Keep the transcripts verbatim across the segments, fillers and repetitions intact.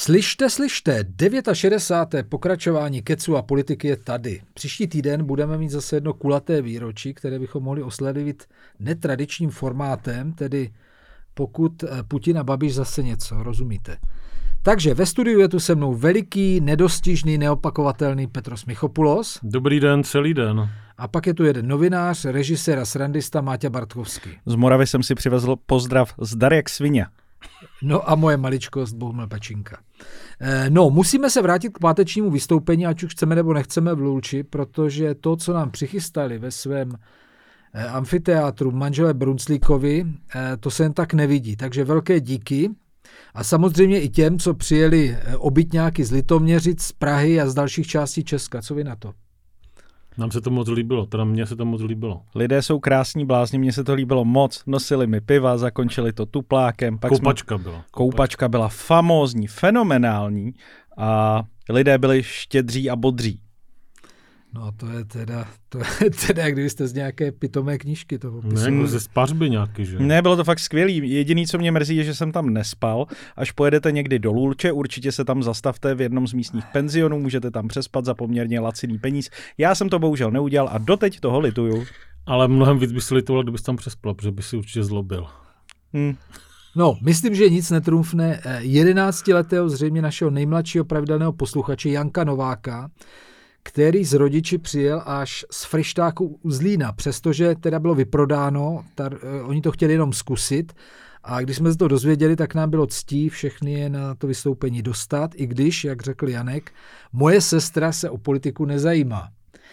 Slyšte, slyšte, šedesáté devátá pokračování kecu a politiky je tady. Příští týden budeme mít zase jedno kulaté výročí, které bychom mohli oslavit netradičním formátem, tedy pokud Putin a Babiš zase něco, rozumíte. Takže ve studiu je tu se mnou veliký, nedostižný, neopakovatelný Petros Michopoulos. Dobrý den, celý den. A pak je tu jeden novinář, režisér a srandista Máťa Bartkovský. Z Moravy jsem si přivezl pozdrav zdar jak svině. No a moje maličkost Bohumil Pačinka. No, musíme se vrátit k pátečnímu vystoupení, ať už chceme nebo nechceme v Lulči, protože to, co nám přichystali ve svém amfiteátru manželé Brunclíkovi, to se jen tak nevidí. Takže velké díky. A samozřejmě i těm, co přijeli obytňáky z Litoměřic, z Prahy a z dalších částí Česka. Co vy na to? Nám se to moc líbilo, teda mně se to moc líbilo. Lidé jsou krásní blázni, mně se to líbilo moc. Nosili mi piva, zakončili to tuplákem. Pak Koupačka jsme... byla. Koupačka byla famózní, fenomenální a lidé byli štědří a bodří. No to je teda, to je teda, jak kdybyste z nějaké pitomé knížky to popisovali. Ne, ze spařby nějaký, že? Ne, bylo to fakt skvělý. Jediný, co mě mrzí, je, že jsem tam nespal. Až pojedete někdy do Lulče, určitě se tam zastavte v jednom z místních penzionů, můžete tam přespat za poměrně laciný peníz. Já jsem to bohužel neudělal a doteď toho lituju. Ale mnohem víc by si litoval, kdybys tam přespal, protože by si určitě zlobil. Hmm. No, myslím, že nic netrumfne jedenáctiletého zřejmě našeho nejmladšího pravidelného posluchače Janka Nováka, který z rodiči přijel až z Fryštáku u Zlína, přestože teda bylo vyprodáno, tar, oni to chtěli jenom zkusit a když jsme se to dozvěděli, tak nám bylo ctí všechny je na to vystoupení dostat, i když, jak řekl Janek, moje sestra se o politiku nezajímá.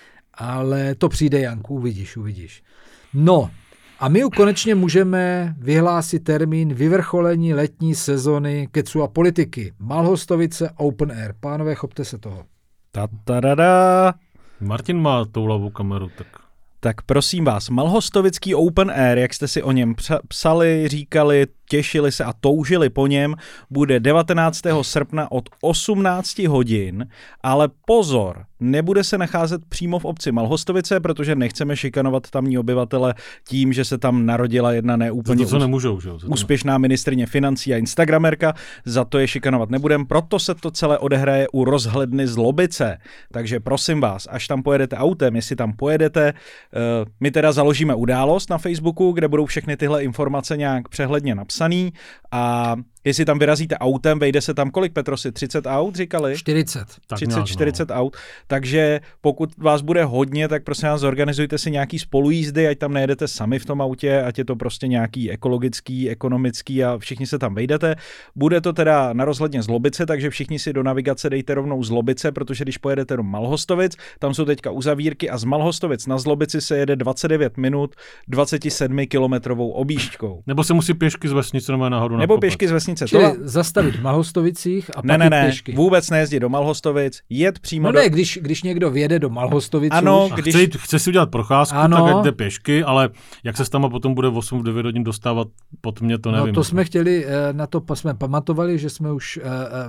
Ale to přijde, Janku, uvidíš, uvidíš. No, a my konečně můžeme vyhlásit termín vyvrcholení letní sezony kecu a politiky. Malhostovice Open Air. Pánové, chopte se toho. Ta-ta-da-da. Martin má toulavou kameru, tak... Tak prosím vás, Malhostovický Open Air, jak jste si o něm psali, říkali, těšili se a toužili po něm, bude devatenáctého srpna od osmnáct hodin, ale pozor, nebude se nacházet přímo v obci Malhostovice, protože nechceme šikanovat tamní obyvatele tím, že se tam narodila jedna neúplně to, co nemůžou, že? úspěšná ministryně financí a instagramerka, za to je šikanovat nebudem, proto se to celé odehraje u rozhledny Zlobice. Takže prosím vás, až tam pojedete autem, jestli tam pojedete, my teda založíme událost na Facebooku, kde budou všechny tyhle informace nějak přehledně napsaný a jestli tam vyrazíte autem, vejde se tam kolik, Petrosi? třicet aut, říkali? čtyřicet. třicet čtyřicet aut. Takže pokud vás bude hodně, tak prosím vás, zorganizujte si nějaký spolujízdy, ať tam nejedete sami v tom autě, ať je to prostě nějaký ekologický, ekonomický a všichni se tam vejdete. Bude to teda na rozhledně Zlobice, takže všichni si do navigace dejte rovnou Zlobice, protože když pojedete do Malhostovic, tam jsou teďka uzavírky a z Malhostovic na Zlobici se jede dvacet devět minut dvacet sedm kilometrovou objížďkou. Nebo se musí pěšky z vesnice nahoru. Nebo pěšky z vesnice. Čili to... zastavit v Malhostovicích a ne, pak ne, pěšky. Ne, vůbec nejezdit do Malhostovic, jet přímo no do... ne, když, když někdo vjede do Malhostovic. Ano, když... chce, jít, chce si udělat procházku, ano. Tak ať jde pěšky, ale jak se tam potom bude v osm devět hodin dostávat, pod mě to nevím. No to jsme chtěli, na to jsme pamatovali, že jsme už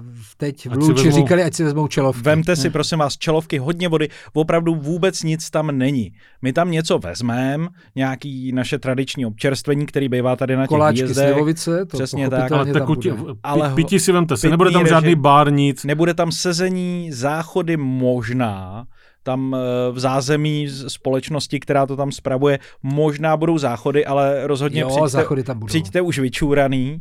teď v Lulči vezmou... říkali, ať si vezmou čelovky. Vemte si, prosím vás, čelovky, hodně vody, opravdu vůbec nic tam není. My tam něco vezmeme, nějaký naše tradiční občerstvení, který bývá tady na těch koláčky výjezdech. Slivovice, to přesně tak. Ale tekutí, ale pití si vemte si, nebude tam režim, žádný bar, nic. Nebude tam sezení, záchody možná, tam v zázemí společnosti, která to tam spravuje, možná budou záchody, ale rozhodně jo, přijďte, záchody tam budou. přijďte už vyčůraný.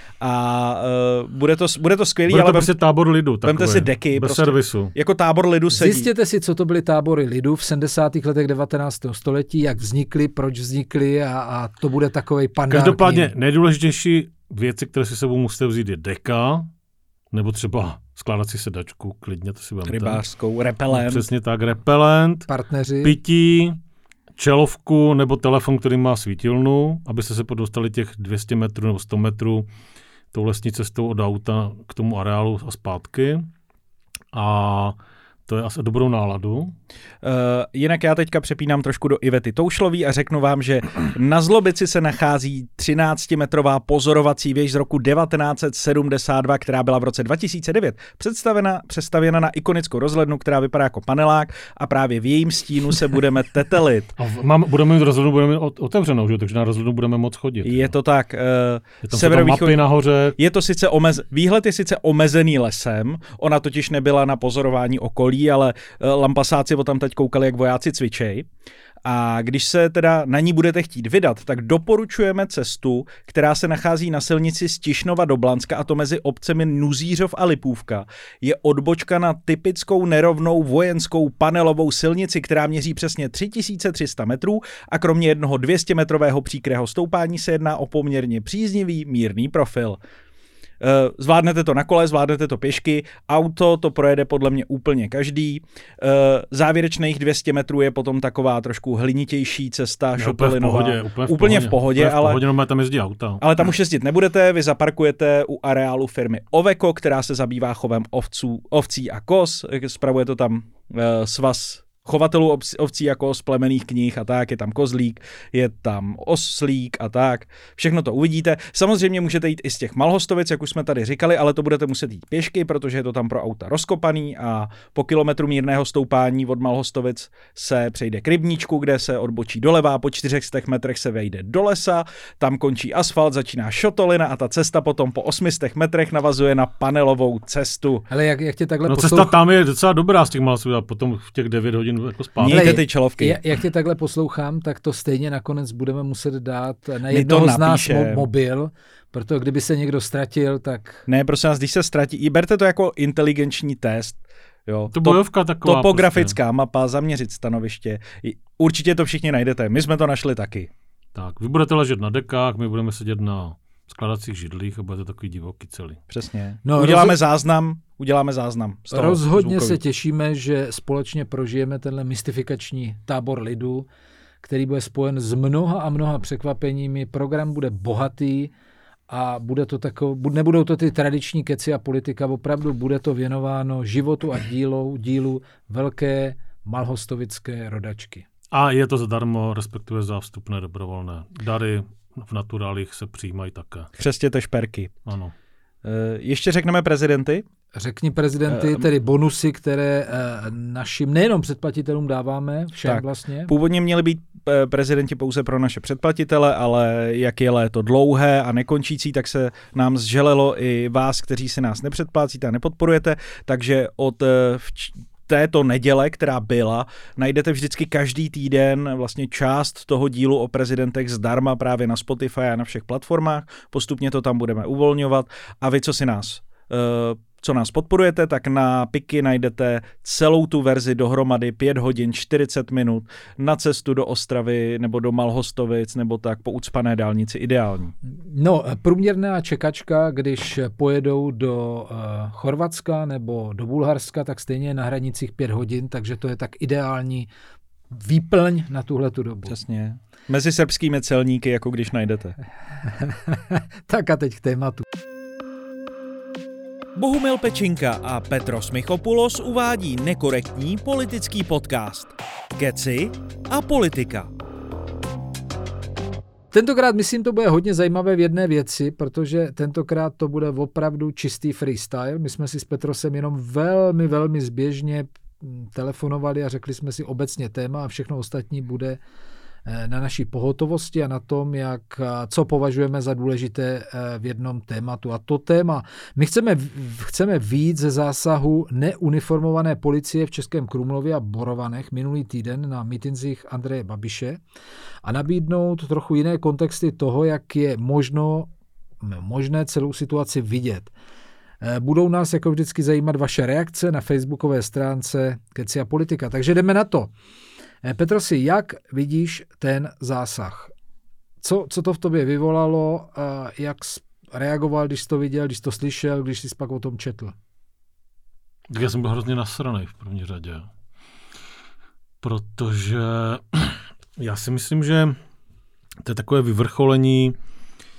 A uh, bude to, bude to skvělý, bude to ale prostě tábor lidu. Vemte si deky. Bez prostě, servisu. Jako tábor lidu sedí. Zjistěte si, co to byly tábory lidu v sedmdesátých letech devatenáctého století, jak vznikly, proč vznikly a, a to bude takovej pandár. Každopádně nejdůležitější věci, které si sebou musíte vzít, je deka, nebo třeba skládací sedačku, klidně to si vemte. Rybářskou, repelent. No, přesně tak, repelent. Partneři. Pití, čelovku nebo telefon, který má svítilnu, abyste se podostali těch dvě stě metrů nebo sto metrů tou lesní cestou od auta k tomu areálu a zpátky. A To je asi dobrou náladu. Uh, jinak já teďka přepínám trošku do Ivety Toušlový a řeknu vám, že na Zlobici se nachází třináctimetrová pozorovací věž z roku devatenáct set sedmdesát dva, která byla v roce dva tisíce devět představena, přestavěna na ikonickou rozhlednu, která vypadá jako panelák a právě v jejím stínu se budeme tetelit. A mám, budeme mít rozhlednu, budeme mít otevřenou, že? Takže na rozhlednu budeme moc chodit. Je to tak. Uh, je tam severovýchod... mapy nahoře. Je to sice omez... Výhled je sice omezený lesem, ona totiž nebyla na pozorování okolí, ale lampasáci o tam teď koukali, jak vojáci cvičej. A když se teda na ní budete chtít vydat, tak doporučujeme cestu, která se nachází na silnici z Tišnova do Blanska, a to mezi obcemi Nuzířov a Lipůvka. Je odbočka na typickou nerovnou vojenskou panelovou silnici, která měří přesně tři tisíce tři sta metrů a kromě jednoho dvěstěmetrového příkrého stoupání se jedná o poměrně příznivý mírný profil. Zvládnete to na kole, zvládnete to pěšky, auto to projede podle mě úplně každý. Závěrečných dvě stě metrů je potom taková trošku hlinitější cesta, šotolinová. Úplně v pohodě, úplně v úplně pohodě, v pohodě, úplně v ale, pohodě, no, tam jezdí auta. ale tam už jezdit nebudete, vy zaparkujete u areálu firmy Oveko, která se zabývá chovem ovců, ovcí a koz, spravuje to tam uh, svaz chovatelů ovcí jako z plemenných knih a tak, je tam kozlík, je tam oslík a tak. Všechno to uvidíte. Samozřejmě můžete jít i z těch Malhostovic, jak už jsme tady říkali, ale to budete muset jít pěšky, protože je to tam pro auta rozkopaný a po kilometru mírného stoupání od Malhostovic se přejde k rybníčku, kde se odbočí doleva, po čtyřech stech metrech se vejde do lesa, tam končí asfalt, začíná šotolina a ta cesta potom po osmi stech metrech navazuje na panelovou cestu. Ale jak, jak tě takhle no, poslouch... cesta tam je docela dobrá z těch Malhostovic a potom v těch devět hodin jako zpátky. Mějte ty čelovky. Jak, jak tě takhle poslouchám, tak to stejně nakonec budeme muset dát na jednoho z nás mo- mobil, protože kdyby se někdo ztratil, tak... Ne, prosím vás, když se ztratí, i berte to jako inteligenční test. Jo. To bojovka taková. Topografická prostě mapa, zaměřit stanoviště. Určitě to všichni najdete, my jsme to našli taky. Tak, vy budete ležet na dekách, my budeme sedět na skladacích židlích a budete takový divoký celý. Přesně. No, uděláme roz... záznam, uděláme záznam. Z toho Rozhodně zvukový. Se těšíme, že společně prožijeme tenhle mystifikační tábor lidu, který bude spojen s mnoha a mnoha překvapeními. Program bude bohatý a bude to takov, nebudou to ty tradiční keci a politika, opravdu bude to věnováno životu a dílu, dílu velké malhostovické rodačky. A je to zadarmo, respektive za vstupné dobrovolné dary. V naturálích se přijímají také. Přestěte šperky. Ano. E, ještě řekneme prezidenty? Řekni prezidenty, tedy bonusy, které našim nejenom předplatitelům dáváme, všem tak, vlastně. Původně měli být prezidenti pouze pro naše předplatitele, ale jak je léto dlouhé a nekončící, tak se nám zželelo i vás, kteří si nás nepředplácíte a nepodporujete, takže od vč- této neděle, která byla, najdete vždycky každý týden vlastně část toho dílu o prezidentech zdarma právě na Spotify a na všech platformách. Postupně to tam budeme uvolňovat a vy, co si nás uh, co nás podporujete, tak na Piky najdete celou tu verzi dohromady pět hodin čtyřicet minut na cestu do Ostravy nebo do Malhostovic nebo tak po ucpané dálnici ideální. No, průměrná čekačka, když pojedou do uh, Chorvatska nebo do Bulharska, tak stejně je na hranicích pět hodin, takže to je tak ideální výplň na tuhletu dobu. Přesně. Mezi srbskými celníky, jako když najdete. Tak a teď k tématu. Bohumil Pečinka a Petros Michopoulos uvádí nekorektní politický podcast. Keci a politika. Tentokrát, myslím, to bude hodně zajímavé v jedné věci, protože tentokrát to bude opravdu čistý freestyle. My jsme si s Petrosem jenom velmi, velmi zběžně telefonovali a řekli jsme si obecně téma a všechno ostatní bude na naší pohotovosti a na tom, jak, co považujeme za důležité v jednom tématu. A to téma, my chceme, chceme víc ze zásahu neuniformované policie v Českém Krumlově a Borovanech minulý týden na mítincích Andreje Babiše a nabídnout trochu jiné kontexty toho, jak je možno, možné celou situaci vidět. Budou nás jako vždycky zajímat vaše reakce na facebookové stránce Keci a politika. Takže jdeme na to. Petrosi, jak vidíš ten zásah? Co, co to v tobě vyvolalo? Jak reagoval, když jsi to viděl, když jsi to slyšel, když jsi pak o tom četl? Tak já jsem byl hrozně nasranej v první řadě. Protože já si myslím, že to je takové vyvrcholení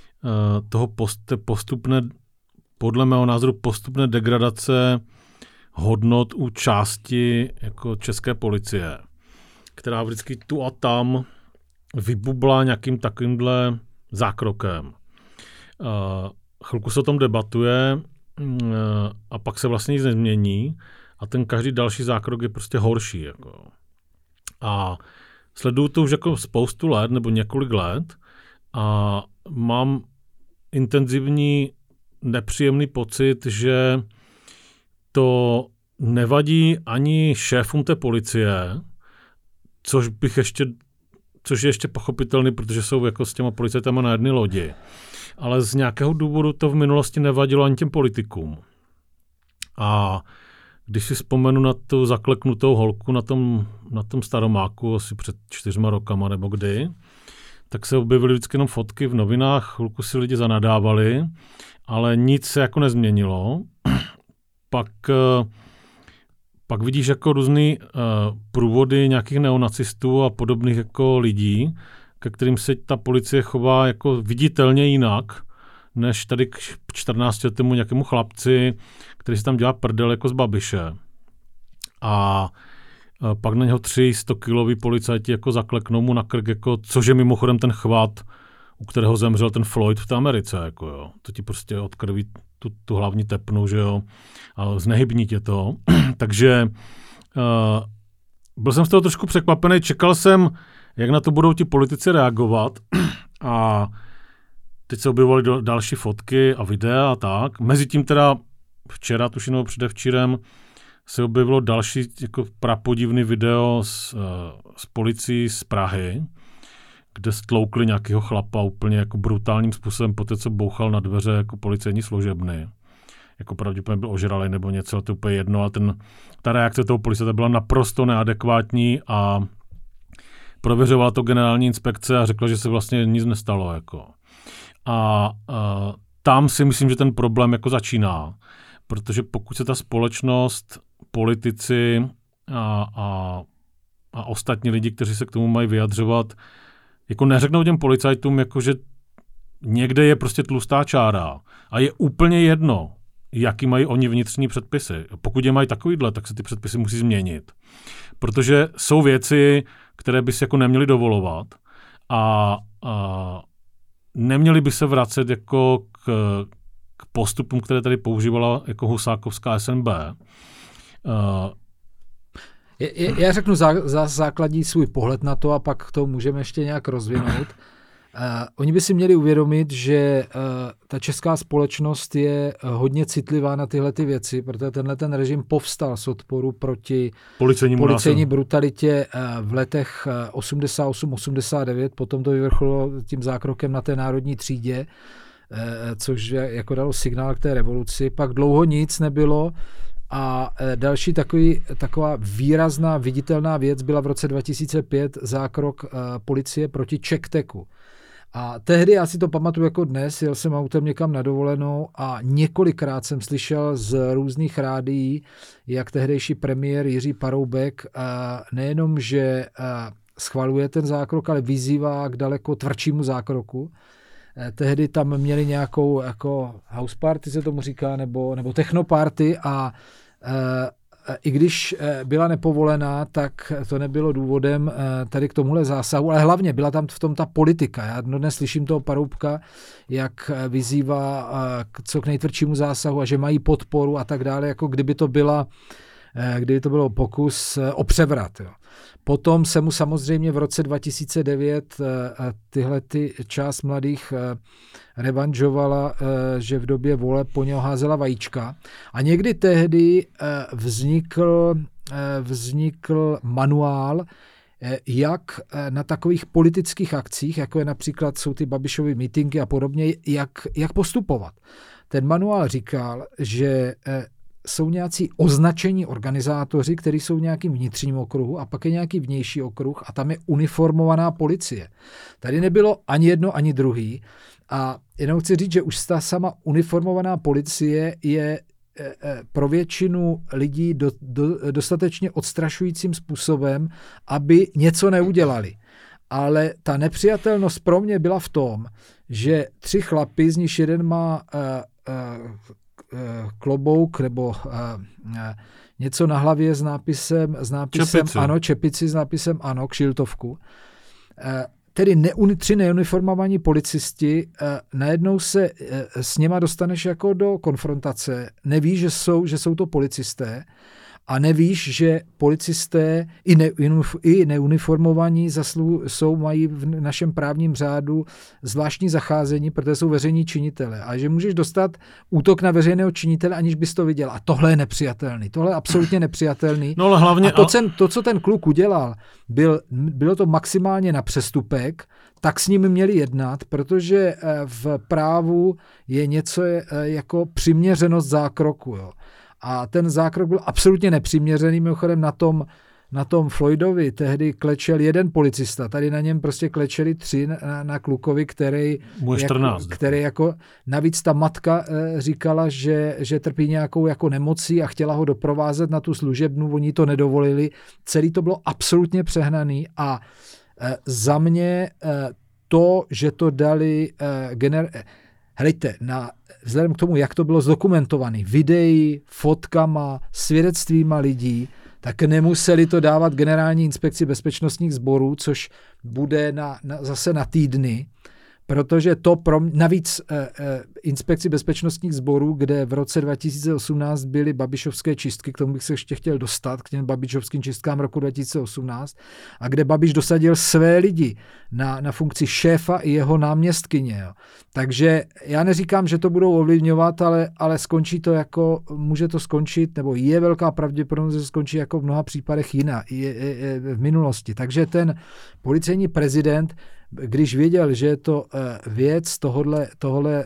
toho post, postupné, podle mého názoru postupné degradace hodnot u části jako české policie, která vždycky tu a tam vybubla nějakým takovýmhle zákrokem. Uh, chvilku se o tom debatuje uh, a pak se vlastně nic nezmění a ten každý další zákrok je prostě horší. Jako. A sleduju to už jako spoustu let nebo několik let a mám intenzivní nepříjemný pocit, že to nevadí ani šéfům té policie, což bych ještě, což je ještě pochopitelný, protože jsou jako s těma policajtama na jedné lodi. Ale z nějakého důvodu to v minulosti nevadilo ani těm politikům. A když si vzpomenu na tu zakleknutou holku na tom, na tom Staromáku asi před čtyřma rokama nebo kdy, tak se objevily vždycky jenom fotky v novinách, chvilku si lidi zanadávali, ale nic se jako nezměnilo. Pak, pak vidíš jako různý uh, průvody nějakých neonacistů a podobných jako lidí, ke kterým se ta policie chová jako viditelně jinak, než tady k čtrnáctiletému nějakému chlapci, který si tam dělá prdel jako z Babiše. A uh, pak na něho tři stokiloví policajti jako zakleknou mu na krk, jako, což je mimochodem ten chvat, u kterého zemřel ten Floyd v té Americe. Jako jo. To ti prostě odkrví tu, tu hlavní tepnu, že jo, a znehybní tě to. Takže uh, byl jsem z toho trošku překvapený, čekal jsem, jak na to budou ti politici reagovat a teď se objevovaly do, další fotky a videa a tak. Mezitím teda včera, tuším nebo předevčírem, se objevilo další jako prapodivný video z, uh, z policií z Prahy, kde stloukli nějakého chlapa úplně jako brutálním způsobem po té, co bouchal na dveře jako policejní služebny. Jako pravděpodobně byl ožralej nebo něco, ale to je úplně jedno. A ten, ta reakce toho policajta byla naprosto neadekvátní a prověřovala to generální inspekce a řekla, že se vlastně nic nestalo. Jako. A, a tam si myslím, že ten problém jako začíná. Protože pokud se ta společnost, politici a, a, a ostatní lidi, kteří se k tomu mají vyjadřovat, jako neřeknou těm policajtům, jako že někde je prostě tlustá čára a je úplně jedno, jaký mají oni vnitřní předpisy. Pokud je mají takovýhle, tak se ty předpisy musí změnit. Protože jsou věci, které by se jako neměly dovolovat a, a neměly by se vracet jako k, k postupům, které tady používala jako husákovská S N B. Uh, Já řeknu zá, zá, základní svůj pohled na to a pak to můžeme ještě nějak rozvinout. Uh, oni by si měli uvědomit, že uh, ta česká společnost je hodně citlivá na tyhle ty věci, protože tenhle ten režim povstal z odporu proti policejní brutalitě uh, v letech osmdesát osm osmdesát devět, potom to vyvrcholilo tím zákrokem na té národní třídě, uh, což jako dalo signál k té revoluci. Pak dlouho nic nebylo. A další takový, taková výrazná, viditelná věc byla v roce dva tisíce pět zákrok uh, policie proti CzechTechu. A tehdy, já si to pamatuju jako dnes, jel jsem autem někam na dovolenou a několikrát jsem slyšel z různých rádií, jak tehdejší premiér Jiří Paroubek uh, nejenom, že uh, schvaluje ten zákrok, ale vyzývá k daleko tvrdšímu zákroku. Tehdy tam měli nějakou jako house party, se tomu říká, nebo, nebo technoparty a e, i když byla nepovolená, tak to nebylo důvodem e, tady k tomuhle zásahu, ale hlavně byla tam v tom ta politika. Já dnes slyším toho Paroubka, jak vyzývá e, k co k nejtvrdšímu zásahu a že mají podporu a tak dále, jako kdyby to byla e, kdyby to bylo pokus e, o převrat. Jo. Potom se mu samozřejmě v roce dva tisíce devět tyhle ty část mladých revanžovala, že v době voleb po něho házela vajíčka. A někdy tehdy vznikl, vznikl manuál, jak na takových politických akcích, jako je například jsou ty Babišovy mítinky a podobně, jak, jak postupovat. Ten manuál říkal, že jsou nějací označení organizátoři, kteří jsou v nějakým vnitřním okruhu a pak je nějaký vnější okruh a tam je uniformovaná policie. Tady nebylo ani jedno, ani druhý a jenom chci říct, že už ta sama uniformovaná policie je pro většinu lidí do, do, dostatečně odstrašujícím způsobem, aby něco neudělali. Ale ta nepřijatelnost pro mě byla v tom, že tři chlapi, z nich jeden má uh, uh, klobouk nebo něco na hlavě s nápisem, s nápisem čepici. ano, čepici s nápisem ano, kšiltovku. Tedy neuni, tři neuniformovaní policisti, najednou se s něma dostaneš jako do konfrontace, nevíš, že jsou, že jsou to policisté, a nevíš, že policisté i, ne, i neuniformovaní zaslu, jsou, mají v našem právním řádu zvláštní zacházení, protože jsou veřejní činitele. A že můžeš dostat útok na veřejného činitele, aniž bys to viděl. A tohle je nepřijatelný. Tohle je absolutně nepřijatelný. No ale hlavně... A to, ten, to, co ten kluk udělal, byl, bylo to maximálně na přestupek, tak s ním měli jednat, protože v právu je něco jako přiměřenost zákroku, jo. A ten zákrok byl absolutně nepřiměřený, mimochodem na tom, na tom Floydovi tehdy klečel jeden policista, tady na něm prostě klečeli tři na, na klukovi, který, čtrnáct, jako, který jako, navíc ta matka e, říkala, že, že trpí nějakou jako nemocí a chtěla ho doprovázet na tu služebnu, oni to nedovolili, celý to bylo absolutně přehnaný a e, za mě e, to, že to dali e, gener... Helejte, na, vzhledem k tomu, jak to bylo zdokumentované, videí, fotkama, svědectvíma lidí, tak nemuseli to dávat Generální inspekci bezpečnostních sborů, což bude na, na, zase na týdny, protože to pro, navíc eh, eh, inspekci bezpečnostních sborů, kde v roce dva tisíce osmnáct byly babišovské čistky, k tomu bych se ještě chtěl dostat, k těm babišovským čistkám roku dva tisíce osmnáct, a kde Babiš dosadil své lidi na, na funkci šéfa i jeho náměstkyně. Jo. Takže já neříkám, že to budou ovlivňovat, ale, ale skončí to jako, může to skončit, nebo je velká pravděpodobnost, že to skončí jako v mnoha případech jiná, je, je, je, v minulosti. Takže ten policejní prezident, když věděl, že je to věc tohodle, tohodle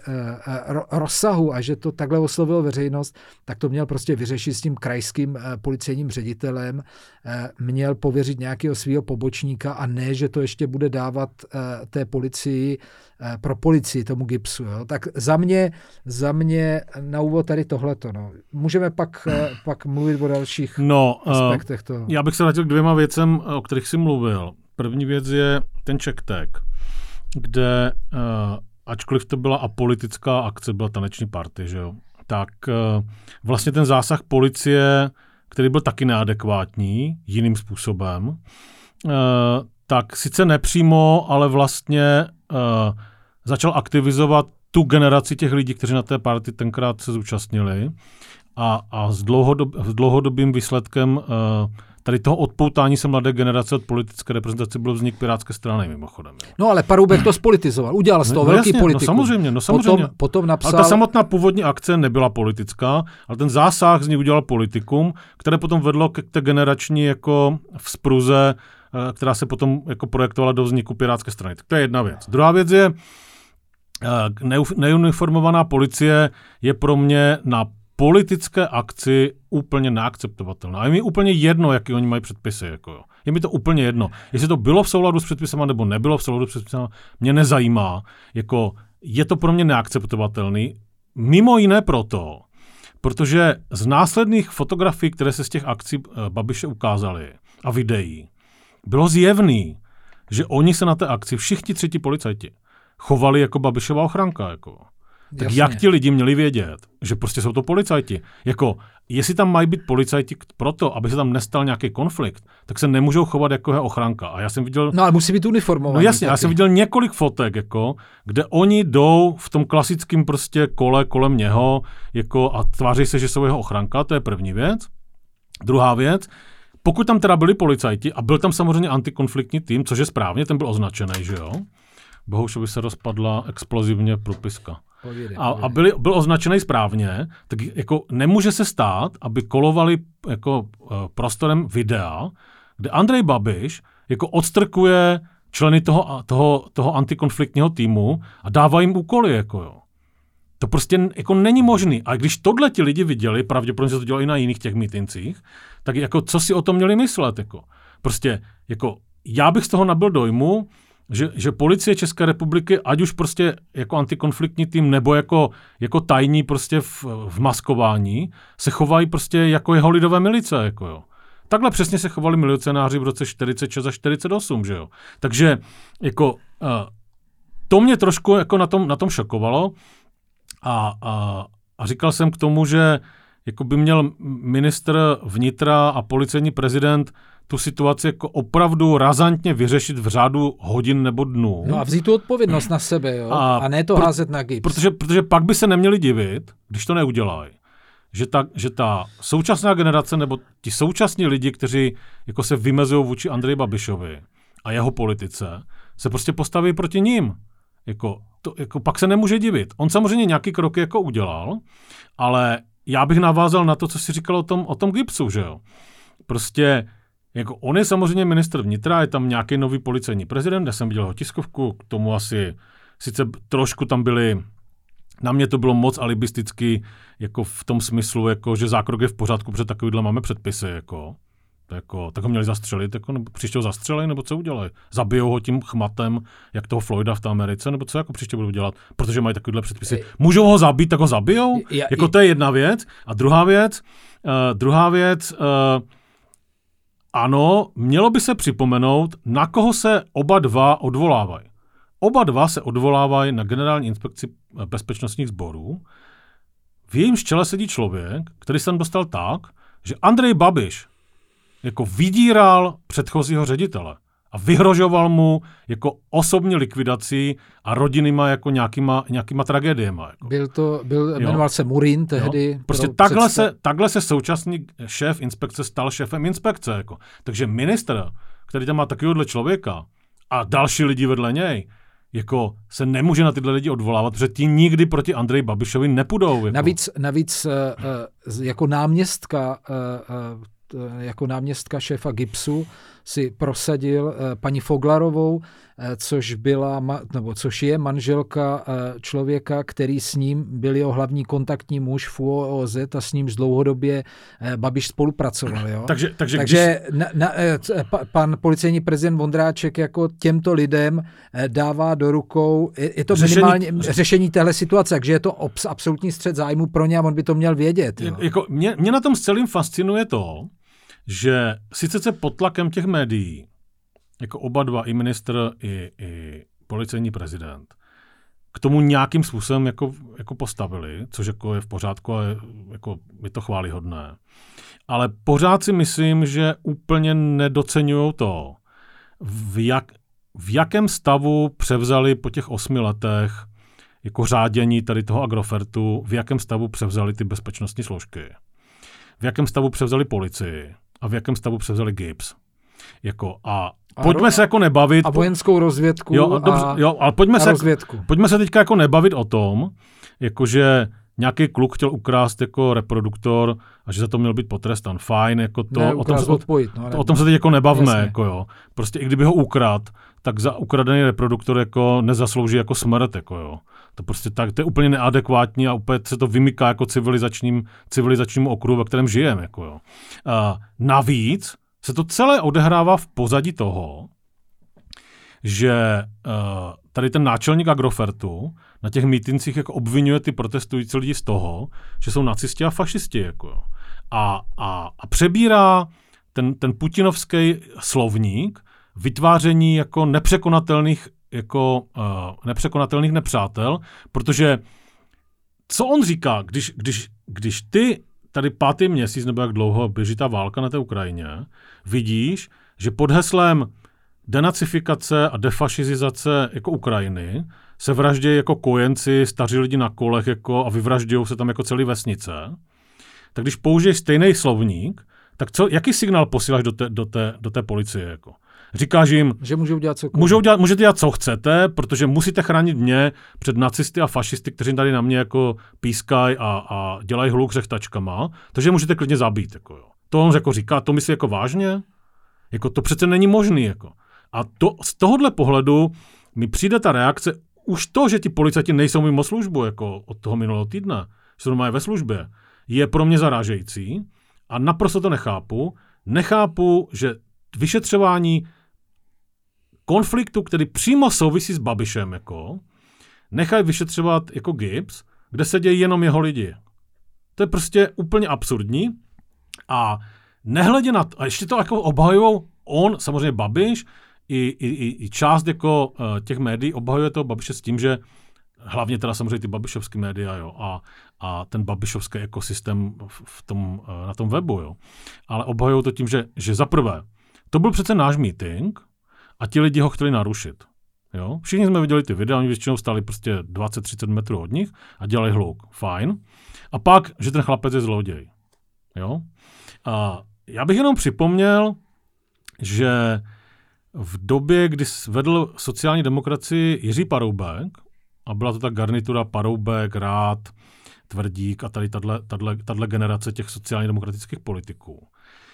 rozsahu a že to takhle oslovilo veřejnost, tak to měl prostě vyřešit s tím krajským policejním ředitelem, měl pověřit nějakého svého pobočníka a ne, že to ještě bude dávat té policii, pro policii, tomu Gipsu. Jo. Tak za mě, za mě na úvod tady tohleto. No. Můžeme pak, pak mluvit o dalších no, aspektech toho. Já bych se vrátil k dvěma věcem, o kterých jsi mluvil. První věc je ten CzechTag, kde, uh, ačkoliv to byla apolitická akce, byla taneční party, že jo, tak uh, vlastně ten zásah policie, který byl taky neadekvátní, jiným způsobem, uh, tak sice nepřímo, ale vlastně uh, začal aktivizovat tu generaci těch lidí, kteří na té party tenkrát se zúčastnili a, a s, dlouhodob, s dlouhodobým výsledkem uh, tady toho odpoutání se mladé generace od politické reprezentace byl vznik Pirátské strany mimochodem. Jo. No ale Paroubek to spolitizoval, udělal z toho no, velký jasně, politikum. No samozřejmě, no samozřejmě. Potom, potom napsal... Ale ta samotná původní akce nebyla politická, ale ten zásah z ní udělal politikum, které potom vedlo k té generační jako vzpruze, která se potom jako projektovala do vzniku Pirátské strany. Tak to je jedna věc. Druhá věc je, neuniformovaná policie je pro mě na politické akci úplně neakceptovatelná. A je mi úplně jedno, jaký oni mají předpisy. Jako jo. Je mi to úplně jedno. Jestli to bylo v souladu s předpisama nebo nebylo v souladu s předpisama, mě nezajímá. Jako, je to pro mě neakceptovatelný. Mimo jiné proto, protože z následných fotografií, které se z těch akcí Babiše ukázaly a videí, bylo zjevný, že oni se na té akci, všichni třetí policajti, chovali jako Babišova ochranka. Jako. Tak jasně. Jak ti lidi měli vědět, že prostě jsou to policajti? Jako, jestli tam mají být policajti proto, aby se tam nestal nějaký konflikt, tak se nemůžou chovat jako jeho ochranka. A já jsem viděl... No ale musí být uniformovaný. No jasně, taky. Já jsem viděl několik fotek, jako, kde oni jdou v tom klasickém prostě kole kolem něho jako, a tváří se, že jsou jeho ochranka, to je první věc. Druhá věc, pokud tam teda byli policajti a byl tam samozřejmě antikonfliktní tým, což je správně, ten byl označený, že jo? Bohužel by se rozpadla explozivně průpiska. Povídej, a, povídej. a byl, byl označený správně, tak jako nemůže se stát, aby kolovali jako uh, prostorem videa, kde Andrej Babiš jako odstrkuje členy toho, toho, toho antikonfliktního týmu a dává jim úkoly. Jako jo. To prostě jako není možný. A když tohle ti lidi viděli, pravděpodobně se to dělalo i na jiných těch mítincích, tak jako co si o tom měli myslet? Jako? Prostě jako já bych z toho nabyl dojmu, Že, že policie České republiky, ať už prostě jako antikonfliktní tým, nebo jako, jako tajní prostě v, v maskování, se chovají prostě jako jeho lidové milice. Jako jo. Takhle přesně se chovali milicionáři v roce čtyřicet šest a čtyřicet osm. Že jo. Takže jako, uh, to mě trošku jako na tom, na tom šokovalo a, a, A říkal jsem k tomu, že jako by měl ministr vnitra a policejní prezident tu situaci jako opravdu razantně vyřešit v řádu hodin nebo dnů. No a vzít tu odpovědnost na sebe, jo? A, a ne to pro, házet na gips. Protože, protože pak by se neměli divit, když to neudělají, že ta, že ta současná generace nebo ti současní lidi, kteří jako se vymezují vůči Andreji Babišovi a jeho politice, se prostě postaví proti ním. Jako, to, jako pak se nemůže divit. On samozřejmě nějaký kroky jako udělal, ale já bych navázal na to, co jsi říkal o tom, o tom gipsu, že jo. Prostě jako on je samozřejmě ministr vnitra, je tam nějaký nový policejní prezident, já jsem viděl jeho tiskovku, k tomu asi, sice trošku tam byli, na mě to bylo moc alibisticky, jako v tom smyslu, jako, že zákrok je v pořádku, protože takovýhle máme předpisy, jako. Jako, tak ho měli zastřelit, jako, nebo příště ho zastřelej, nebo co udělají? Zabijou ho tím chmatem, jak toho Floyda v té Americe, nebo co jako příště budou dělat, protože mají takovýhle předpisy. Můžou ho zabít, tak ho zabijou? Ja, jako to je jedna věc. A druhá věc, uh, druhá věc, uh, ano, mělo by se připomenout, na koho se oba dva odvolávají. Oba dva se odvolávají na Generální inspekci bezpečnostních sborů. V jejímž čele sedí člověk, který se tam dostal tak, že Andrej Babiš jako vydíral předchozího ředitele a vyhrožoval mu jako osobní likvidací a rodinnýma jako nějakýma, nějakýma tragédiema. Jako. Byl to, byl, jmenoval se Murín tehdy. Jo. Prostě takhle se, takhle se současný šéf inspekce stal šéfem inspekce. Jako. Takže ministr, který tam má takovýhle člověka a další lidi vedle něj, jako se nemůže na tyhle lidi odvolávat, protože ti nikdy proti Andreji Babišovi nepůjdou. Jako. Navíc, navíc uh, jako náměstka uh, jako náměstka šéfa gipsu si prosadil uh, paní Foglarovou, uh, což byla, nebo což je manželka uh, člověka, který s ním byl jeho hlavní kontaktní muž v U O Z a s ním dlouhodobě uh, Babiš spolupracoval. Jo? takže takže, takže když... na, na, uh, pa, pan policejní prezident Vondráček jako těmto lidem uh, dává do rukou, je, je to řešení, minimálně řešení téhle situace, takže je to obs, absolutní střet zájmu pro ně a on by to měl vědět. Jo? Jako, mě, mě na tom s celým fascinuje to, že sice se pod tlakem těch médií, jako oba dva, i ministr, i, i policejní prezident, k tomu nějakým způsobem jako, jako postavili, což jako je v pořádku a je, jako je to chvályhodné. Ale pořád si myslím, že úplně nedoceňují to, v, jak, v jakém stavu převzali po těch osmi letech jako řádění tady toho Agrofertu, v jakém stavu převzali ty bezpečnostní složky, v jakém stavu převzali policii, a v jakém stavu převzali gips. Jako, a, a pojďme ro- se jako nebavit... A vojenskou rozvědku jo, a, dobře, a, jo, ale pojďme a se, rozvědku. Pojďme se teďka jako nebavit o tom, jakože nějaký kluk chtěl ukrást jako reproduktor a že za to měl být potrestan. Fajn, jako to... Ne, o, tom se, odpojit, no, to o tom se teď jako nebavme. Jasně. Jako jo. Prostě i kdyby ho ukrad, tak za ukradený reproduktor jako nezaslouží jako smrt. Jako jo. To prostě tak, to je úplně neadekvátní a úplně se to vymyká jako civilizačním, civilizačnímu okruhu, ve kterém žijeme. Jako jo. A navíc se to celé odehrává v pozadí toho, že uh, tady ten náčelník Agrofertu na těch mítincích jako obvinuje ty protestující lidi z toho, že jsou nacisti a fašisti. Jako. A, a, a přebírá ten, ten putinovský slovník vytváření jako nepřekonatelných, jako, uh, nepřekonatelných nepřátel, protože co on říká, když, když, když ty tady pátý měsíc, nebo jak dlouho běží ta válka na té Ukrajině, vidíš, že pod heslem denacifikace a defašizizace jako Ukrajiny se vraždějí jako kojenci, staří lidi na kolech jako, a vyvraždějí se tam jako celé vesnice, tak když použiješ stejný slovník, tak co, jaký signál posíláš do té, do té, do té policie? Jako? Říkáš jim, že můžou dělat cokoliv. Můžou dělat, můžete dělat, co chcete, protože musíte chránit mě před nacisty a fašisty, kteří tady na mě jako pískají a, a dělají hluk řechtačkama, takže můžete klidně zabít. Jako jo. To on jako říká, to myslí jako vážně? Jako to přece není možný. Jako. A to, z tohohle pohledu mi přijde ta reakce, už to, že ti policajti nejsou mimo službu jako od toho minulého týdne, že jsou mají ve službě, je pro mě zarážející a naprosto to nechápu. Nechápu, že vyšetřování konfliktu, který přímo souvisí s Babišem, jako, nechají vyšetřovat jako gips, kde se dějí jenom jeho lidi. To je prostě úplně absurdní a nehledě na to, a ještě to jako obhajujou on, samozřejmě Babiš, i, i, i část jako uh, těch médií obhajuje toho Babiše s tím, že hlavně teda samozřejmě ty babišovský média, jo, a, a ten babišovský ekosystém v tom, na tom webu, jo. Ale obhajují to tím, že, že za prvé, to byl přece náš meeting a ti lidi ho chtěli narušit. Jo? Všichni jsme viděli ty videa, oni většinou stáli prostě dvacet třicet metrů od nich a dělali hluk. Fajn. A pak, že ten chlapec je zloděj. Jo? A já bych jenom připomněl, že v době, kdy vedl sociální demokracii Jiří Paroubek, a byla to ta garnitura Paroubek, Rád, Tvrdík a tady tato generace těch sociálně demokratických politiků,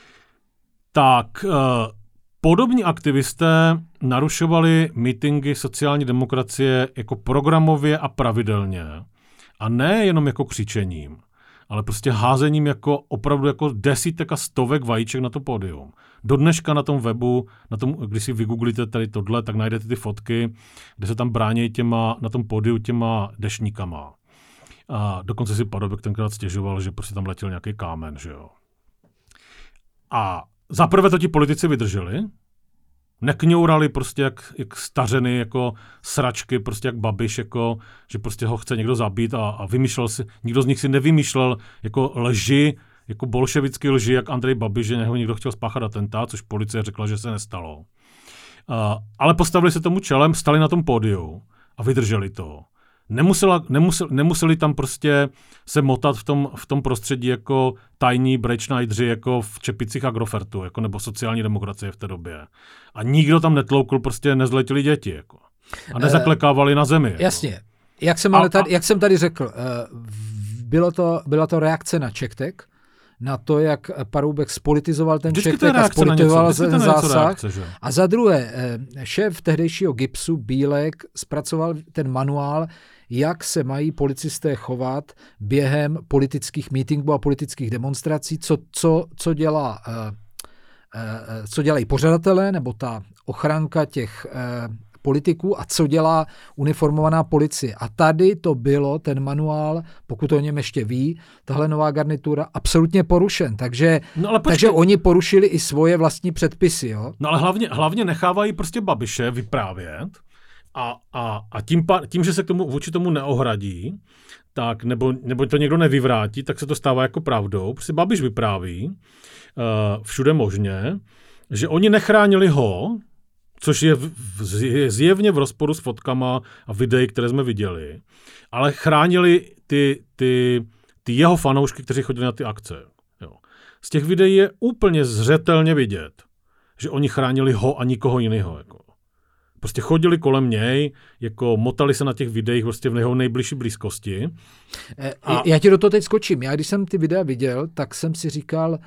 tak uh, podobní aktivisté narušovali mítingy sociální demokracie jako programově a pravidelně. A ne jenom jako křičením, ale prostě házením jako opravdu jako desítek a stovek vajíček na to pódium. Do dneška na tom webu, na tom, když si vygooglíte tady tohle, tak najdete ty fotky, kde se tam brání těma, na tom pódiu těma dešníkama. A dokonce si Paroubek tenkrát stěžoval, že prostě tam letěl nějaký kámen, že jo. A zaprvé to ti politici vydrželi, nekňourali prostě jak, jak stařeny, jako sračky, prostě jak Babiš, jako, že prostě ho chce někdo zabít a, a vymýšlel si, nikdo z nich si nevymýšlel jako lži, jako bolševický lži, jak Andrej Babiš, že něho někdo chtěl spáchat atentát, což policie řekla, že se nestalo. Uh, ale postavili se tomu čelem, stali na tom pódiu a vydrželi to. Nemusela, nemusel, nemuseli tam prostě se motat v tom, v tom prostředí jako tajní brečnajdři jako v čepicích Agrofertu, jako nebo sociální demokracie v té době. A nikdo tam netloukl prostě nezletilí děti. Jako. A nezaklekávali na zemi. Jako. Jasně. Jak jsem, ale tady, jak jsem tady řekl, bylo to, byla to reakce na CzechTek, na to, jak Paroubek spolitizoval ten CzechTek a spolitizoval ten zásah. Reakce, a za druhé, šéf tehdejšího GIBSu Bílek zpracoval ten manuál, jak se mají policisté chovat během politických mítinků a politických demonstrací, co, co, co, dělá, co dělají pořadatelé nebo ta ochranka těch politiků a co dělá uniformovaná policie. A tady to bylo, ten manuál, pokud o něm ještě ví, tahle nová garnitura, absolutně porušen. Takže, no ale takže oni porušili i svoje vlastní předpisy. Jo? No ale hlavně, hlavně nechávají prostě Babiše vyprávět a, a, a tím, tím, že se k tomu, vůči tomu neohradí, tak nebo, nebo to někdo nevyvrátí, tak se to stává jako pravdou. Prostě Babiš vypráví uh, všude možně, že oni nechránili ho, což je, v, v, je zjevně v rozporu s fotkama a videí, které jsme viděli, ale chránili ty, ty, ty jeho fanoušky, kteří chodili na ty akce. Jo. Z těch videí je úplně zřetelně vidět, že oni chránili ho a nikoho jiného. Jako. Prostě chodili kolem něj, jako motali se na těch videích prostě v jeho nejbližší blízkosti. A... Já ti do toho teď skočím. Já když jsem ty videa viděl, tak jsem si říkal,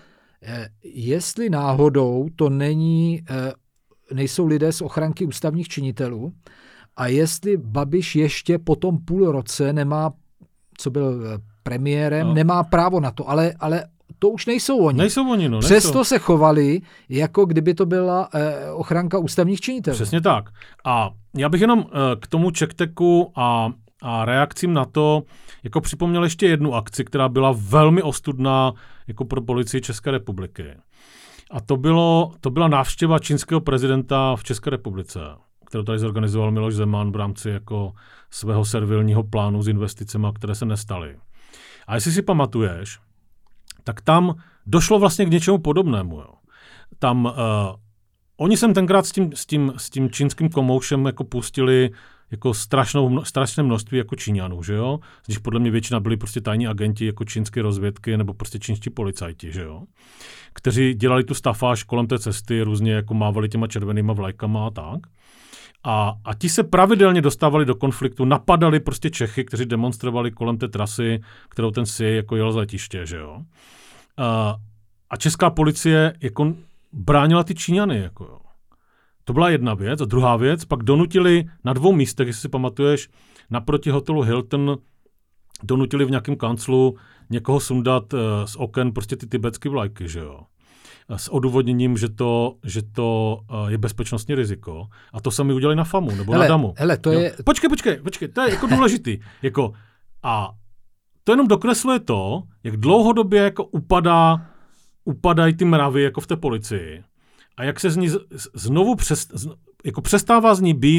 jestli náhodou to není... nejsou lidé z ochranky ústavních činitelů a jestli Babiš ještě po tom půl roce nemá, co byl premiérem, no. nemá právo na to, ale, ale to už nejsou oni. Nejsou oni, no. Přesto nejsou. se chovali, jako kdyby to byla eh, ochranka ústavních činitelů. Přesně tak. A já bych jenom eh, k tomu CzechTeku a, a reakcím na to jako připomněl ještě jednu akci, která byla velmi ostudná jako pro policii České republiky. A to, bylo, to byla návštěva čínského prezidenta v České republice, kterou tady zorganizoval Miloš Zeman v rámci jako svého servilního plánu s investicemi, které se nestaly. A jestli si pamatuješ, tak tam došlo vlastně k něčemu podobnému. Jo. Tam uh, oni sem tenkrát s tím, s tím, s tím čínským komoušem jako pustili jako strašnou, strašné množství jako Číňanů, že jo? Z nich podle mě většina byli prostě tajní agenti jako čínské rozvědky nebo prostě čínští policajti, že jo? Kteří dělali tu stafáž kolem té cesty, různě jako mávali těma červenýma vlajkama a tak. A, a ti se pravidelně dostávali do konfliktu, napadali prostě Čechy, kteří demonstrovali kolem té trasy, kterou ten si jako jel z letiště, že jo? A, a česká policie jako bránila ty Číňany, jako jo. To byla jedna věc. A druhá věc, pak donutili na dvou místech, jestli si pamatuješ, naproti hotelu Hilton, donutili v nějakém kanclu někoho sundat uh, z oken prostě ty tibetské vlajky, že jo. S odůvodněním, že to, že to uh, je bezpečnostní riziko. A to sami udělali na FAMu nebo hele, na DAMu. Hele, to je... Počkej, počkej, počkej, to je jako důležitý. jako, a to jenom dokresluje to, jak dlouhodobě jako upadá, upadají ty mravy jako v té policii. A jak se z ní z, znovu přes, z, jako přestává z ní být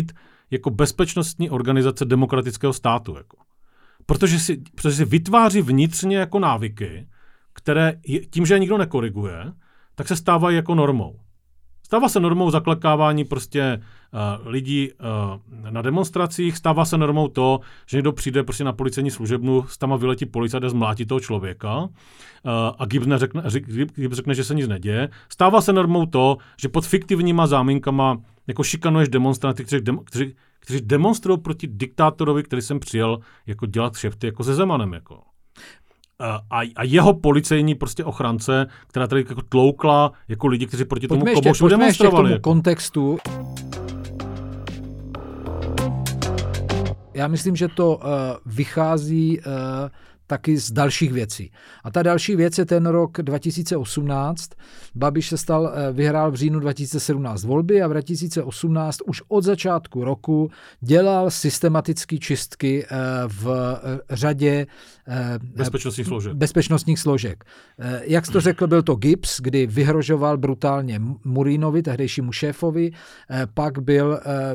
jako bezpečnostní organizace demokratického státu. Jako. Protože, si, protože si vytváří vnitřně jako návyky, které tím, že je nikdo nekoriguje, tak se stávají jako normou. Stává se normou zaklekávání prostě uh, lidí uh, na demonstracích, stává se normou to, že někdo přijde prostě na policejní služebnu, s tam vyletí policajt a zmlátí toho člověka uh, a Gibbs, neřekne, Gibbs řekne, že se nic neděje. Stává se normou to, že pod fiktivníma záminkama jako šikanuješ demonstranty, kteří, dem, kteří, kteří demonstrují proti diktátorovi, který jsem přijel jako dělat kšefty jako se Zemanem. Jako. A, a jeho policejní prostě ochránce, která tady jako tloukla jako lidi, kteří proti tomu pojďme kobošu ještě, demonstrovali. Ještě k tomu jako. kontextu. Já myslím, že to uh, vychází uh, taky z dalších věcí. A ta další věc je ten rok dva tisíce osmnáct. Babiš se stal, vyhrál v říjnu dva tisíce sedmnáct volby a v dva tisíce osmnáct už od začátku roku dělal systematické čistky v řadě bezpečnostních složek. bezpečnostních složek. Jak jsi to řekl, byl to Gibbs, kdy vyhrožoval brutálně Murínovi, tehdejšímu šéfovi, pak byl,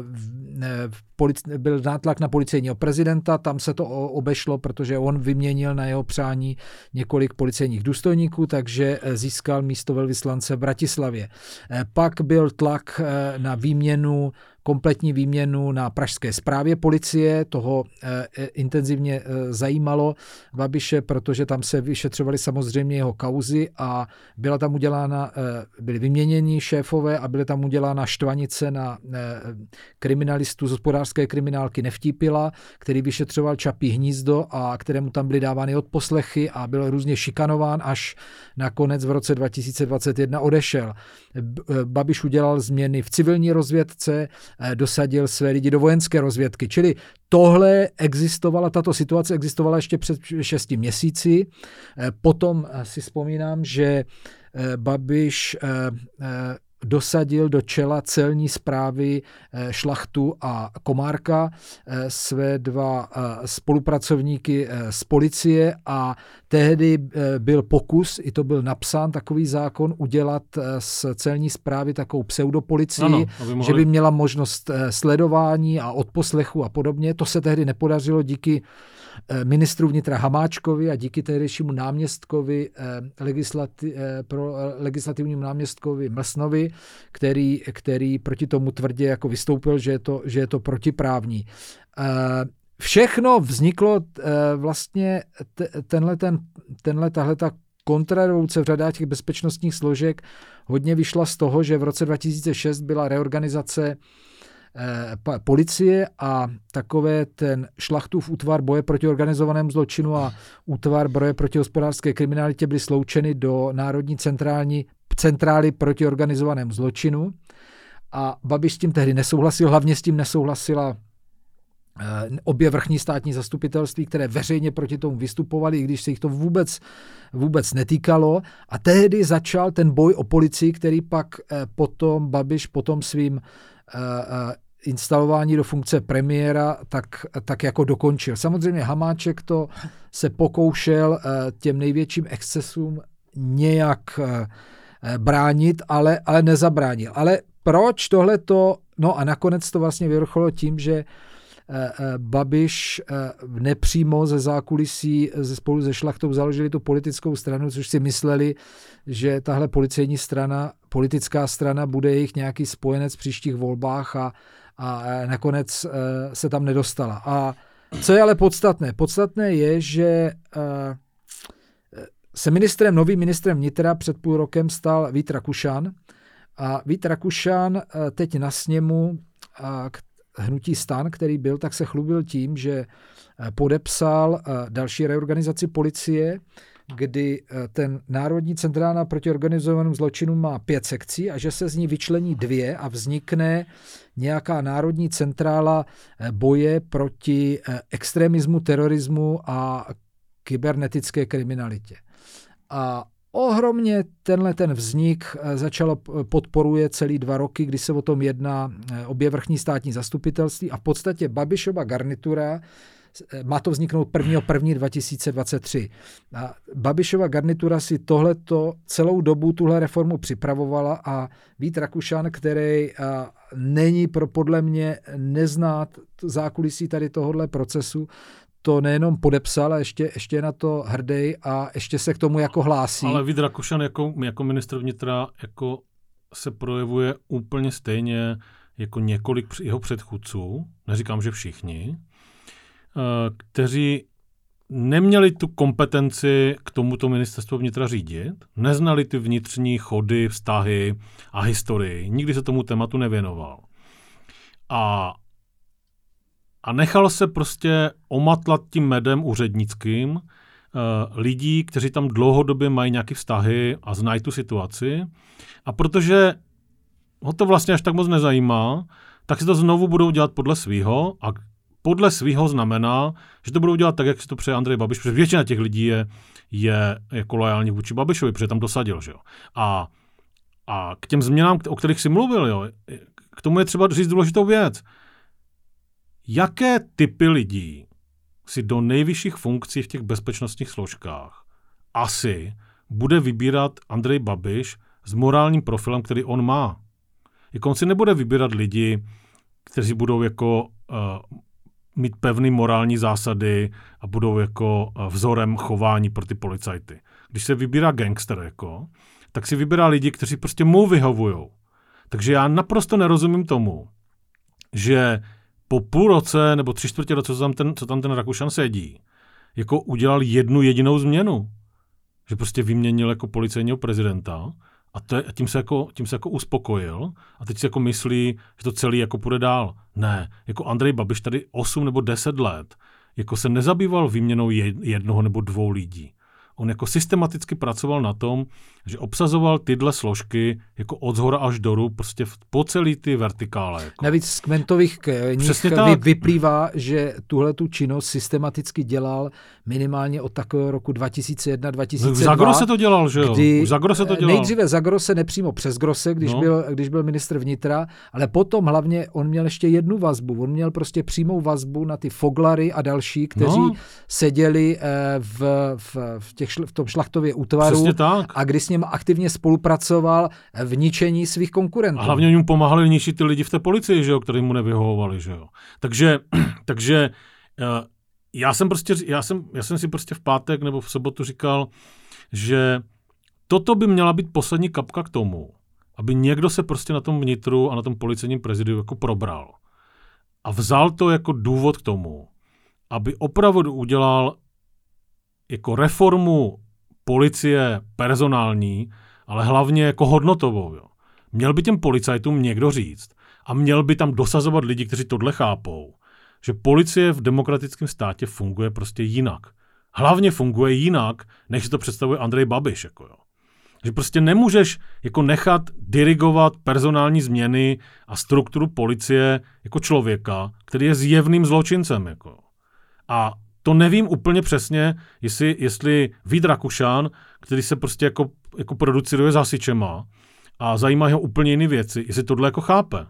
byl nátlak na policejního prezidenta, tam se to obešlo, protože on vyměnil na jeho přání několik policejních důstojníků, takže získal místo velvyslance v Bratislavě. Pak byl tlak na výměnu, kompletní výměnu na pražské správě policie, toho eh, intenzivně eh, zajímalo Babiše, protože tam se vyšetřovaly samozřejmě jeho kauzy a byla tam udělána, eh, byly vyměněni šéfové a byly tam udělána štvanice na eh, kriminalistu z hospodářské kriminálky Nevtípila, který vyšetřoval Čapí hnízdo a kterému tam byly dávány odposlechy a byl různě šikanován, až nakonec v roce dva tisíce dvacet jedna odešel. Babiš udělal změny v civilní rozvědce, dosadil své lidi do vojenské rozvědky. Čili tohle existovala, tato situace existovala ještě před šesti měsíci. Potom si vzpomínám, že Babiš dosadil do čela celní správy Šlachtu a Komárka, své dva spolupracovníky z policie a tehdy byl pokus, i to byl napsán takový zákon, udělat z celní správy takovou pseudopolicii, ano, mohli... že by měla možnost sledování a odposlechu a podobně. To se tehdy nepodařilo díky ministru vnitra Hamáčkovi a díky tehdejšímu náměstkovi legislati- pro legislativnímu náměstkovi Mlsnovi, který, který proti tomu tvrdě jako vystoupil, že je to, že je to protiprávní. Všechno vzniklo vlastně tenhle, ten, tenhle, tahleta kontrarevoluce v řadách těch bezpečnostních složek hodně vyšla z toho, že v roce dva tisíce šest byla reorganizace policie a takové ten Šlachtův útvar boje proti organizovanému zločinu a útvar boje proti hospodářské kriminalitě byly sloučeny do Národní centrální centrály proti organizovanému zločinu a Babiš s tím tehdy nesouhlasil, hlavně s tím nesouhlasila obě vrchní státní zastupitelství, které veřejně proti tomu vystupovali, i když se jich to vůbec, vůbec netýkalo. A tehdy začal ten boj o policii, který pak potom Babiš potom svým instalování do funkce premiéra tak, tak jako dokončil. Samozřejmě Hamáček to se pokoušel těm největším excesům nějak bránit, ale, ale nezabránil. Ale proč tohleto? No a nakonec to vlastně vyvrcholilo tím, že Babiš nepřímo ze zákulisí spolu se Šlachtou založili tu politickou stranu, což si mysleli, že tahle policejní strana, politická strana bude jejich nějaký spojenec v příštích volbách a, a nakonec se tam nedostala. A co je ale podstatné? Podstatné je, že se ministrem, novým ministrem vnitra před půl rokem stal Vít Rakušan a Vít Rakušan teď na sněmu hnutí STAN, který byl, tak se chlubil tím, že podepsal další reorganizaci policie, kdy ten Národní centrála proti organizovanému zločinu má pět sekcí a že se z ní vyčlení dvě a vznikne nějaká Národní centrála boje proti extremismu, terorismu a kybernetické kriminalitě. A ohromně tenhle ten vznik začalo podporuje celý dva roky, kdy se o tom jedná obě vrchní státní zastupitelství a v podstatě Babišova garnitura má to vzniknout prvního prvního dva tisíce dvacet tři. A Babišova garnitura si tohleto celou dobu tuhle reformu připravovala a Vít Rakušan, který není pro podle mě nezná zákulisí tady tohohle procesu, to nejenom podepsal, ale ještě, ještě je na to hrdý a ještě se k tomu jako hlásí. Ale Vít Rakušan jako, jako ministr vnitra jako se projevuje úplně stejně jako několik jeho předchůdců, neříkám, že všichni, kteří neměli tu kompetenci k tomuto ministerstvo vnitra řídit, neznali ty vnitřní chody, vztahy a historii, nikdy se tomu tématu nevěnoval. A, a nechal se prostě omatlat tím medem úřednickým uh, lidí, kteří tam dlouhodobě mají nějaké vztahy a znají tu situaci. A protože ho to vlastně až tak moc nezajímá, tak si to znovu budou dělat podle svýho a podle svýho znamená, že to budou dělat tak, jak si to přeje Andrej Babiš, protože většina těch lidí je, je jako lojální vůči Babišovi, protože tam dosadil. Že jo? A, a k těm změnám, o kterých jsi mluvil, jo, k tomu je třeba říct důležitou věc. Jaké typy lidí si do nejvyšších funkcí v těch bezpečnostních složkách asi bude vybírat Andrej Babiš s morálním profilem, který on má? Jako on si nebude vybírat lidi, kteří budou jako uh, mít pevný morální zásady a budou jako uh, vzorem chování pro ty policajty. Když se vybírá gangster, jako, tak si vybírá lidi, kteří prostě mu vyhovujou. Takže já naprosto nerozumím tomu, že po půl roce nebo tři čtvrtě roce, co tam ten, co tam ten Rakušan sedí, jako udělal jednu jedinou změnu. Že prostě vyměnil jako policejního prezidenta a, to je, a tím, se jako, tím se jako uspokojil a teď si jako myslí, že to celý jako půjde dál. Ne, jako Andrej Babiš tady osm nebo deset let jako se nezabýval výměnou jednoho nebo dvou lidí. On jako systematicky pracoval na tom, že obsazoval tyhle složky jako od zhora až dolů, prostě po celý ty vertikále. Jako. Navíc z kmentových knih vy, vyplývá, že tuhle tu činnost systematicky dělal minimálně od takového roku dva tisíce jedna dva tisíce dva. Za Grosse to dělal, že jo? Kdy Už za Grosse to dělal. Nejdříve za Grosse, nepřímo přes Grosse, když, no. byl, když byl ministr vnitra, ale potom hlavně on měl ještě jednu vazbu. On měl prostě přímou vazbu na ty Foglary a další, kteří no. seděli v, v, v, těch, v tom Šlachtově útvaru a kdy s ním aktivně spolupracoval v ničení svých konkurentů. A hlavně jim pomáhali ničit ty lidi v té policii, že jo, kteří mu nevyhovovali, že jo. Takže, takže já jsem prostě, já jsem, já jsem si prostě v pátek nebo v sobotu říkal, že toto by měla být poslední kapka k tomu, aby někdo se prostě na tom vnitru a na tom policejním prezidiu jako probral. A vzal to jako důvod k tomu, aby opravdu udělal jako reformu policie personální, ale hlavně jako hodnotovou. Jo. Měl by těm policajtům někdo říct a měl by tam dosazovat lidi, kteří tohle chápou, že policie v demokratickém státě funguje prostě jinak. Hlavně funguje jinak, než si to představuje Andrej Babiš. Jako jo. Že prostě nemůžeš jako nechat dirigovat personální změny a strukturu policie jako člověka, který je zjevným zločincem. Jako. A to nevím úplně přesně, jestli, jestli Vít Rakušan, který se prostě jako, jako produciruje s hasičema a zajímají ho úplně jiné věci, jestli tohle jako chápe.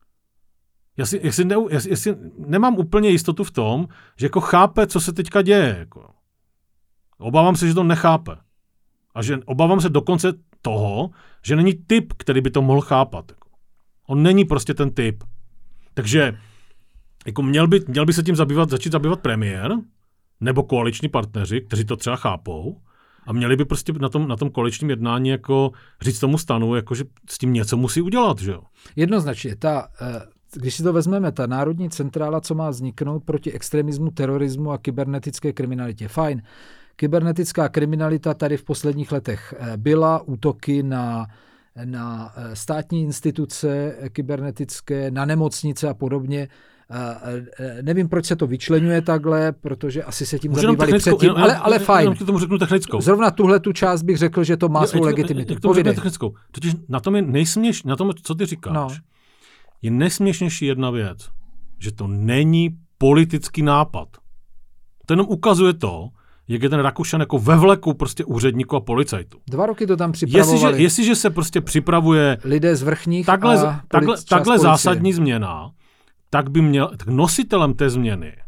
Já si, jestli, ne, jestli nemám úplně jistotu v tom, že jako chápe, co se teďka děje. Jako. Obávám se, že to nechápe. A že obávám se dokonce toho, že není typ, který by to mohl chápat. Jako. On není prostě ten typ. Takže jako měl, by, měl by se tím zabývat, začít zabývat premiér, nebo koaliční partneři, kteří to třeba chápou, a měli by prostě na tom, na tom koaličním jednání jako říct tomu stanu, jako, že s tím něco musí udělat. Že jo? Jednoznačně. Ta, když si to vezmeme, ta národní centrála, co má vzniknout proti extremismu, terorismu a kybernetické kriminalitě. Fajn. Kybernetická kriminalita tady v posledních letech byla, útoky na, na státní instituce kybernetické, na nemocnice a podobně. Nevím, proč se to vyčleňuje takhle, protože asi se tím zabývali předtím, jenom, ale, ale fajn. Jenom tomu řeknu technickou. Zrovna tuhle tu část bych řekl, že to má svou legitimitu. Povídej. Technickou. Totiž na tom je nejsměš, na tom, co ty říkáš, no. je nejsměšnější jedna věc, že to není politický nápad. To jenom ukazuje to, jak je ten Rakušan jako ve vleku prostě úředníků a policajtů. Dva roky to tam připravovali. Jestliže, jestliže se prostě připravuje lidé z vrchních takhle, a takhle, takhle zásadní změna, tak by měl, tak nositelem té změny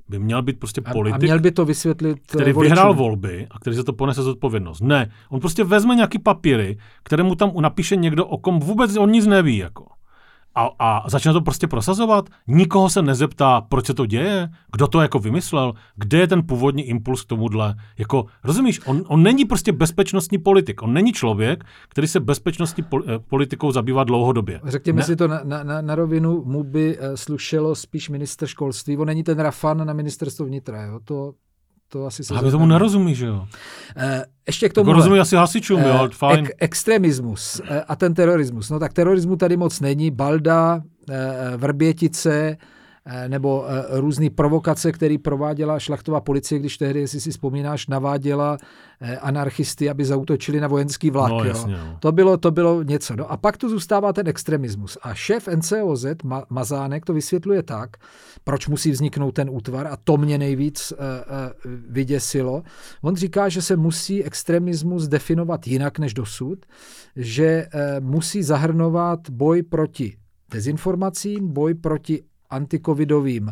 by měl být prostě politik, a měl by to vysvětlit který voličům. vyhrál volby a který za to ponese zodpovědnost. Ne, on prostě vezme nějaký papíry, které mu tam napíše někdo, o kom vůbec on nic neví. Jako. A, a začne to prostě prosazovat. Nikoho se nezeptá, proč se to děje, kdo to jako vymyslel, kde je ten původní impuls k tomuhle. Jako, rozumíš, on, on není prostě bezpečnostní politik. On není člověk, který se bezpečnostní politikou zabývá dlouhodobě. Řekněme ne? si to na, na, na rovinu, mu by slušelo spíš ministr školství. On není ten Rafan na ministerstvo vnitra. Jo? To, to asi se... Ale tomu nerozumí, že jo? E, ještě k tomu... Jako rozumí asi hasičům, e, jo, fajn. Ek, extremismus e, a ten terorismus. No tak terorismu tady moc není. Balda, e, Vrbětice, e, nebo e, různý provokace, které prováděla šlachtová policie, když tehdy, jestli si vzpomínáš, naváděla e, anarchisty, aby zaútočili na vojenský vlak. No, jo. jasně, no. To, bylo, to bylo něco. No a pak tu zůstává ten extremismus. A šéf N C O Z, Ma, Mazánek, to vysvětluje tak, proč musí vzniknout ten útvar, a to mě nejvíc uh, uh, vyděsilo. On říká, že se musí extremismus definovat jinak než dosud, že uh, musí zahrnovat boj proti dezinformacím, boj proti antikovidovým uh,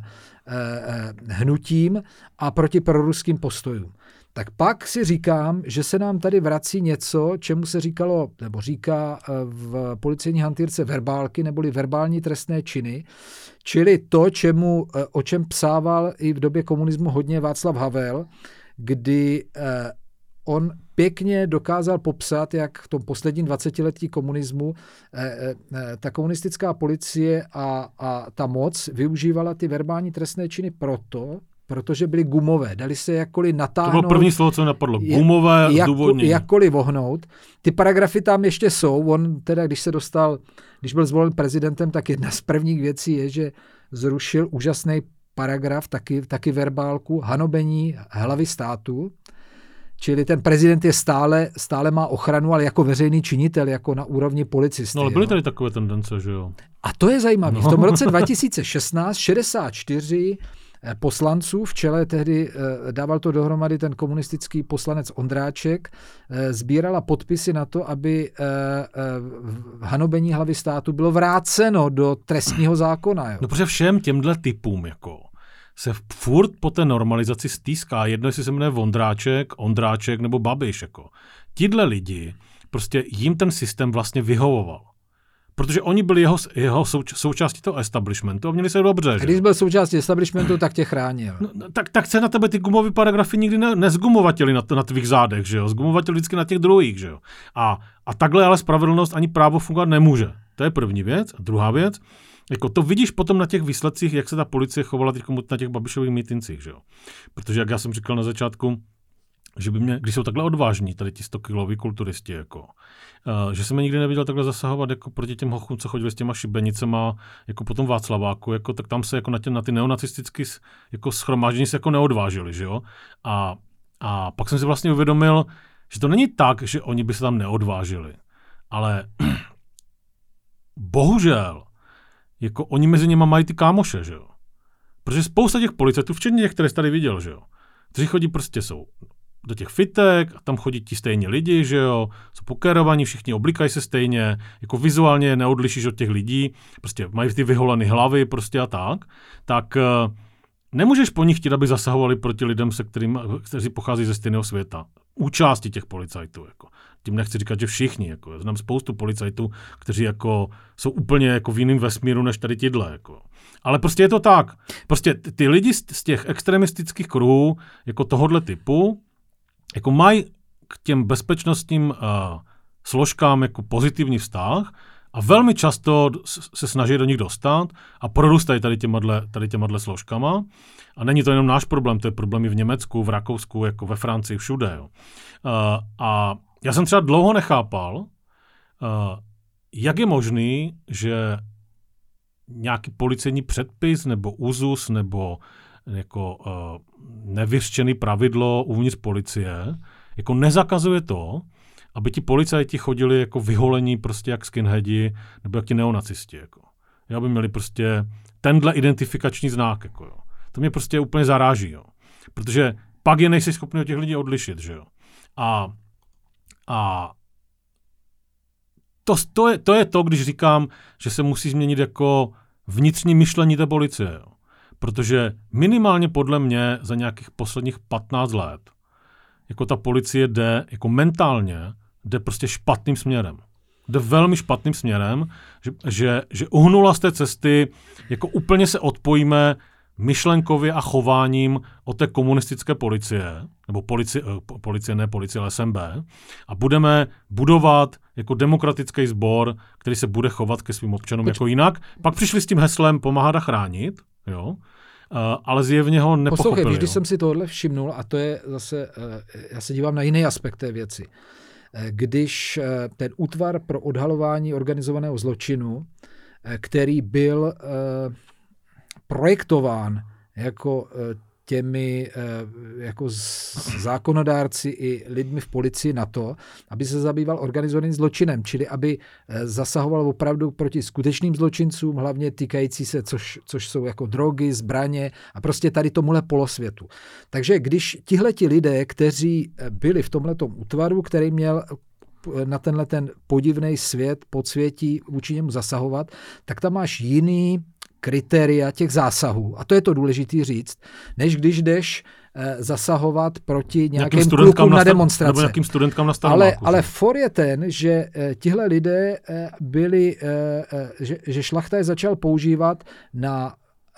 uh, hnutím a proti proruským postojům. Tak pak si říkám, že se nám tady vrací něco, čemu se říkalo, nebo říká v policejní hantýrce verbálky, neboli verbální trestné činy, čili to, čemu, o čem psával i v době komunismu hodně Václav Havel, kdy on pěkně dokázal popsat, jak v tom posledním dvacetiletí komunismu ta komunistická policie a, a ta moc využívala ty verbální trestné činy proto, protože byly gumové. Dali se jakkoliv natáhnout. To bylo první slovo, co mi napadlo. Gumové jak, zdůvodnění. Jakkoliv vohnout. Ty paragrafy tam ještě jsou. On teda, když se dostal, když byl zvolen prezidentem, tak jedna z prvních věcí je, že zrušil úžasný paragraf, taky, taky verbálku, hanobení hlavy státu. Čili ten prezident je stále, stále má ochranu, ale jako veřejný činitel, jako na úrovni policisty. No ale byly jo. tady takové tendence, že jo? A to je zajímavé. No. V tom roce dva tisíce šestnáct šedesát čtyři poslanců, v čele tehdy dával to dohromady ten komunistický poslanec Ondráček, sbírala podpisy na to, aby hanobení hlavy státu bylo vráceno do trestního zákona. Jo. No protože všem těmhle typům jako se furt po té normalizaci stýská, jedno jestli se jmenuje Vondráček, Ondráček nebo Babiš. Jako. Tidle lidi, prostě jim ten systém vlastně vyhovoval. Protože oni byli jeho, jeho souč, součástí toho establishmentu a měli se dobře. A když byl součástí establishmentu, tak tě chránil. No, tak, tak se na tebe ty gumové paragrafy nikdy ne, nezgumovatili na, na tvých zádech, že jo? Zgumovatili vždycky na těch druhých, že jo? A, a takhle ale spravedlnost ani právo fungovat nemůže. To je první věc. A druhá věc, jako to vidíš potom na těch výsledcích, jak se ta policie chovala na těch Babišových mítincích, že jo? Protože jak já jsem říkal na začátku, že by mě, když jsou takhle odvážní, tady ti stokiloví kulturisti, jako, uh, že jsem je nikdy neviděl takhle zasahovat jako proti těm hochům, co chodili s těma šibenicema, jako potom Václaváku, jako, tak tam se jako na, tě, na ty neonacistické jako shromáždění se jako neodvážili, že jo? A, a pak jsem si vlastně uvědomil, že to není tak, že oni by se tam neodvážili, ale bohužel, jako oni mezi nimi mají ty kámoše, že jo? Protože spousta těch policajtů, včetně těch, které jsi tady viděl, že jo? Kteří chodí prostě jsou do těch fitek, a tam chodí ti stejně lidi, že jo, jsou pokérovaní, všichni oblíkají se stejně, jako vizuálně neodlišíš od těch lidí, prostě mají ty vyholené hlavy prostě a tak, tak uh, nemůžeš po nich chtít, aby zasahovali proti lidem, se kterým, kteří pochází ze stejného světa. Účásti těch policajtů, jako. Tím nechci říkat, že všichni, jako. Znám spoustu policajtů, kteří jako jsou úplně jako v jiném vesmíru, než tady tidle, jako. Ale prostě je to tak. Prostě ty lidi z těch extremistických kruhů, jako tohodle typu, jako mají k těm bezpečnostním uh, složkám jako pozitivní vztah a velmi často se snaží do nich dostat a prorůstají tady těmadle, tady těmadle složkama. A není to jenom náš problém, to je problém i v Německu, v Rakousku, jako ve Francii, všude. Jo. Uh, a já jsem třeba dlouho nechápal, uh, jak je možný, že nějaký policejní předpis nebo úzus nebo jako uh, nevyřčený pravidlo uvnitř policie jako nezakazuje to, aby ti policajti chodili jako vyholení prostě jak skinheadi nebo jak ti neonacisti. Jako. Aby měli prostě tenhle identifikační znak. Jako, jo. To mě prostě úplně zaráží. Jo. Protože pak je nejsi schopný od těch lidí odlišit. Že jo. A, a to, to, je, to je to, když říkám, že se musí změnit jako vnitřní myšlení té policie. Jo. Protože minimálně podle mě za nějakých posledních patnáct let jako ta policie jde, jako mentálně, jde prostě špatným směrem. Jde velmi špatným směrem, že, že, že uhnula z té cesty, jako úplně se odpojíme myšlenkově a chováním od té komunistické policie, nebo policie, policie ne policie, ale es en bé, a budeme budovat jako demokratický sbor, který se bude chovat ke svým občanům Poč- jako jinak. Pak přišli s tím heslem pomáhat a chránit, jo, uh, ale zjevně ho nepochopili. Poslouchej, když jsem si tohle všimnul, a to je zase, uh, já se dívám na jiný aspekt té věci, uh, když uh, ten útvar pro odhalování organizovaného zločinu, uh, který byl uh, projektován jako těmi jako zákonodárci i lidmi v policii na to, aby se zabýval organizovaným zločinem, čili aby zasahoval opravdu proti skutečným zločincům, hlavně týkající se, což, což jsou jako drogy, zbraně a prostě tady tomuhle polosvětu. Takže když tihleti lidé, kteří byli v tomhletom útvaru, který měl na tenhle ten podivný svět, podsvětí vůči němu zasahovat, tak tam máš jiný kritéria těch zásahů. A to je to důležitý říct, než když jdeš eh, zasahovat proti nějakým klukům na, na demonstrace. Nebo nějakým studentkám na ale, ale for je ten, že eh, tihle lidé eh, byli, eh, eh, že, že Šlachta je začal používat na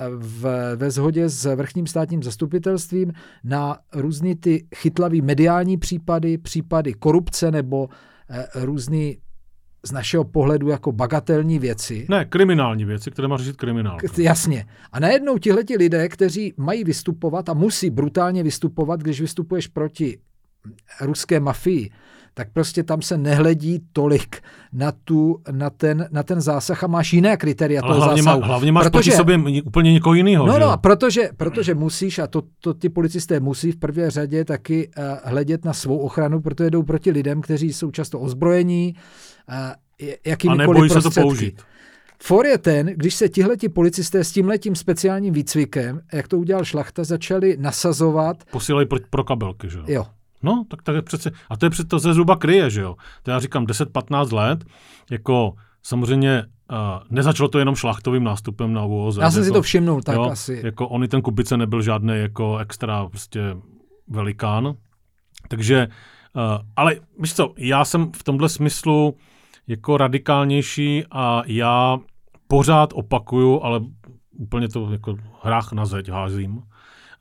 v, ve shodě s vrchním státním zastupitelstvím na různý ty chytlavý mediální případy, případy korupce nebo eh, různý z našeho pohledu jako bagatelní věci. Ne, kriminální věci, které má řešit kriminálka. Jasně. A najednou tihleti lidé, kteří mají vystupovat a musí brutálně vystupovat, když vystupuješ proti ruské mafii, tak prostě tam se nehledí tolik na, tu, na, ten, na ten zásah a máš jiné kritéria toho hlavně zásahu. Má, hlavně máš protože, proti sobě úplně někoho jiného. No, že? no, protože, protože musíš, a to, to ty policisté musí v prvé řadě taky uh, hledět na svou ochranu, protože jdou proti lidem, kteří jsou často ozbrojení, uh, jakýmikoliv a nebojí se to prostředky. použít. For je ten, když se tihleti policisté s tímhletím speciálním výcvikem, jak to udělal Šlachta, začali nasazovat. Posílají pro, pro kabelky, že jo? Jo. No, tak, tak je přece, a to je přece, to se zhruba kryje, že jo? To já říkám deset patnáct let, jako samozřejmě uh, nezačalo to jenom Šlachtovým nástupem na ÚOZ. Já jsem jako, si to všimnul, tak jo, asi. Jako on i ten Kubice nebyl žádný jako extra prostě velikán. Takže, uh, ale víš co, já jsem v tomhle smyslu jako radikálnější a já pořád opakuju, ale úplně to jako hrách na zeď házím, uh,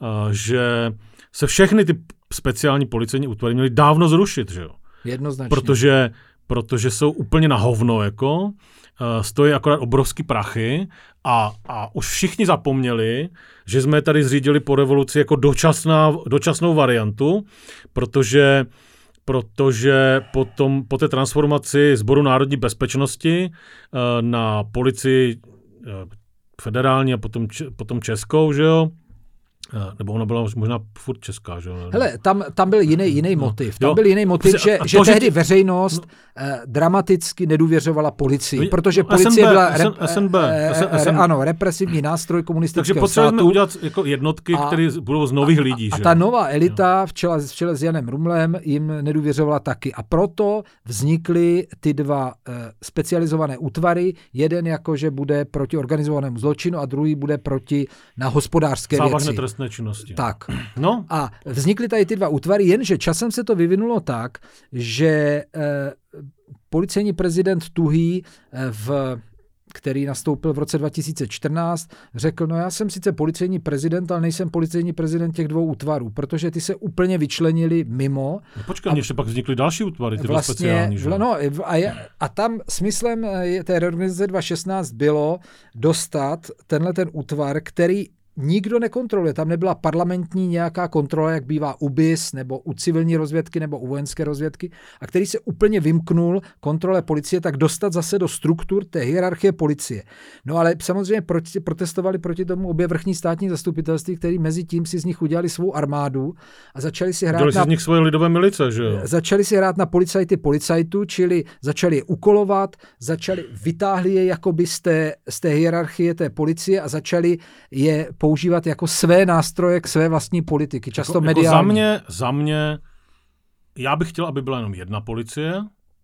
že se všechny ty speciální policejní útvary měly dávno zrušit, že jo? Jednoznačně. Protože, protože jsou úplně na hovno, jako, uh, stojí akorát obrovský prachy a, a už všichni zapomněli, že jsme tady zřídili po revoluci jako dočasná, dočasnou variantu, protože protože potom, po té transformaci Sboru národní bezpečnosti uh, na policii uh, federální a potom, potom českou, že jo, nebo ona byla možná furt česká, že jo? Hele, tam, tam byl jiný, jiný motiv. Tam jo. byl jiný motiv, že, to, že že tehdy ty... veřejnost no. eh, dramaticky nedůvěřovala policii, protože policie S N B, byla rep, S N B, eh, S N B. eh, ano, represivní nástroj komunistického státu. Takže potřebujeme udělat jako jednotky, a, které budou z nových lidí. A, že? a ta nová elita v čele, v čele s Janem Rumlem jim nedůvěřovala taky. A proto vznikly ty dva eh, specializované útvary. Jeden jako, že bude proti organizovanému zločinu a druhý bude proti na hospodářské Závažné věci. trestné činnosti. Tak. No. A vznikly tady ty dva útvary, jenže časem se to vyvinulo tak, že eh, policejní prezident Tuhý, eh, v, který nastoupil v roce dva tisíce čtrnáct, řekl, no já jsem sice policejní prezident, ale nejsem policejní prezident těch dvou útvarů, protože ty se úplně vyčlenili mimo. No počkej, ještě pak vznikly další útvary, ty vlastně, speciální. Že? No, a, je, a tam smyslem té reorganizace dva tisíce šestnáct bylo dostat tenhle ten útvar, který nikdo nekontroluje. Tam nebyla parlamentní nějaká kontrola, jak bývá u B I S, nebo u civilní rozvědky, nebo u vojenské rozvědky, a který se úplně vymknul kontrole policie, tak dostat zase do struktur té hierarchie policie. No ale samozřejmě proti, protestovali proti tomu obě vrchní státní zastupitelství, který mezi tím si z nich udělali svou armádu a začali si hrát Dělali na... si z nich svoje lidové milice, že jo? Začali si hrát na policajty policajtů, čili začali je ukolovat, začali, vytáhli je jakoby z té, z té hierarchie té policie a začali je používat jako své nástroje k své vlastní politiky, často jako, mediální. Jako za mě, za mě, já bych chtěl, aby byla jenom jedna policie.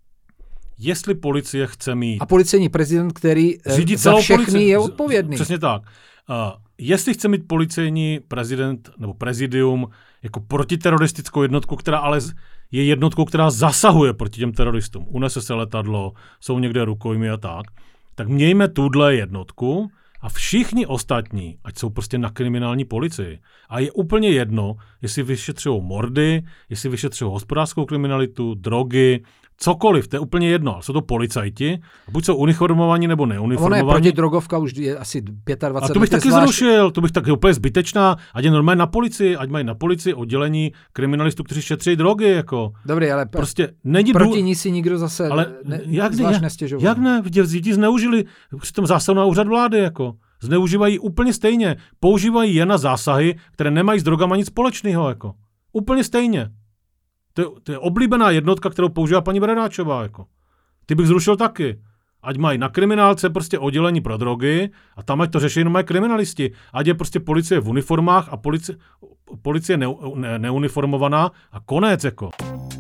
Jestli policie chce mít... A policejní prezident, který řídí za celou všechny policii, je odpovědný. Přesně tak. Uh, jestli chce mít policejní prezident nebo prezidium jako protiteroristickou jednotku, která ale je jednotkou, která zasahuje proti těm teroristům, unese se letadlo, jsou někde rukojmí a tak, tak mějme tuhle jednotku a všichni ostatní, ať jsou prostě na kriminální policii. A je úplně jedno, jestli vyšetřují mordy, jestli vyšetřují hospodářskou kriminalitu, drogy, cokoliv, to je úplně jedno. Jsou to policajti, buď jsou uniformovaní nebo neuniformovaní. Ono je protidrogovka už je asi dvacet pět let. A to bych taky zvlášť... zrušil, to bych taky úplně zbytečná, ať je normálně na policii, ať mají na policii oddělení kriminalistů, kři šetří drogy, jako. Dobrý, ale prostě není proti ní si nikdo zase ale ne, jak, zvlášť jak, nestěžoval. Jak ne? Lidi zneužili při tom zásahu na úřad vlády, jako. Zneužívají úplně stejně. Používají je na zásahy, které nemají s drogama nic společného, jako. Úplně stejně. To je, to je oblíbená jednotka, kterou používá paní Bradáčová, jako. Ty bych zrušil taky. Ať mají na kriminálce prostě oddělení pro drogy a tam ať to řeší jenom mají kriminalisti. Ať je prostě policie v uniformách a policie, policie ne, ne, neuniformovaná a konec, jako.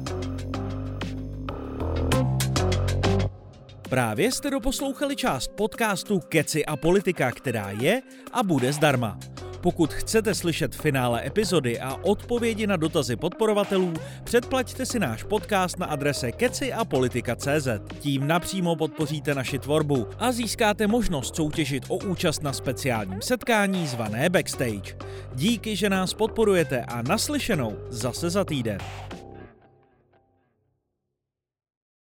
Právě jste doposlouchali část podcastu Keci a politika, která je a bude zdarma. Pokud chcete slyšet finále epizody a odpovědi na dotazy podporovatelů, předplaťte si náš podcast na adrese keci a politika tečka cé zet. Tím napřímo podpoříte naši tvorbu a získáte možnost soutěžit o účast na speciálním setkání zvané Backstage. Díky, že nás podporujete a naslyšenou zase za týden.